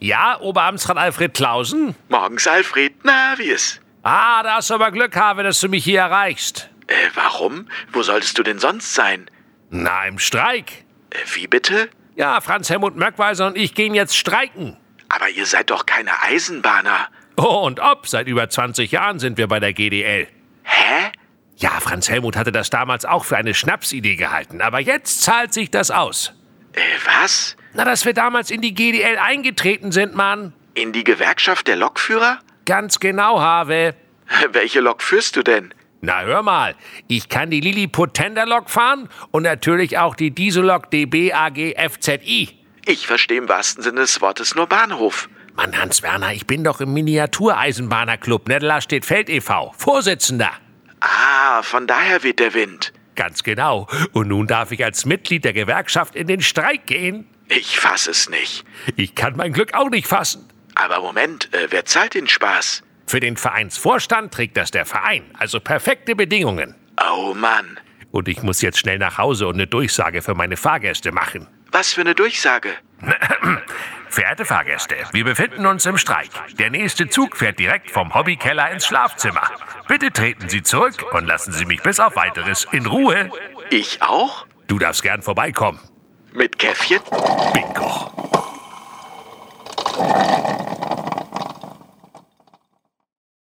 Ja, Oberamtsrat Alfred Clausen? Morgens, Alfred. Na, wie ist? Ah, da hast du aber Glück, Have, dass du mich hier erreichst. Warum? Wo solltest du denn sonst sein? Na, im Streik. Wie bitte? Ja, Franz Helmut Möckweiser und ich gehen jetzt streiken. Aber ihr seid doch keine Eisenbahner. Oh, und ob, seit über 20 Jahren sind wir bei der GDL. Hä? Ja, Franz Helmut hatte das damals auch für eine Schnapsidee gehalten, aber jetzt zahlt sich das aus. Was? Na, dass wir damals in die GDL eingetreten sind, Mann. In die Gewerkschaft der Lokführer? Ganz genau, Have. Welche Lok führst du denn? Na, hör mal, ich kann die Lilliput-Tender-Lok fahren und natürlich auch die Diesellok DB AG FZI. Ich verstehe im wahrsten Sinne des Wortes nur Bahnhof. Mann, Hans-Werner, ich bin doch im Miniatureisenbahnerclub Nettelstedt-Feld e.V., Vorsitzender. Ah, von daher weht der Wind. Ganz genau. Und nun darf ich als Mitglied der Gewerkschaft in den Streik gehen. Ich fass es nicht. Ich kann mein Glück auch nicht fassen. Aber Moment, wer zahlt den Spaß? Für den Vereinsvorstand trägt das der Verein, also perfekte Bedingungen. Oh Mann. Und ich muss jetzt schnell nach Hause und eine Durchsage für meine Fahrgäste machen. Was für eine Durchsage? Verehrte Fahrgäste, wir befinden uns im Streik. Der nächste Zug fährt direkt vom Hobbykeller ins Schlafzimmer. Bitte treten Sie zurück und lassen Sie mich bis auf Weiteres in Ruhe. Ich auch? Du darfst gern vorbeikommen. Mit Käffchen? Bingo.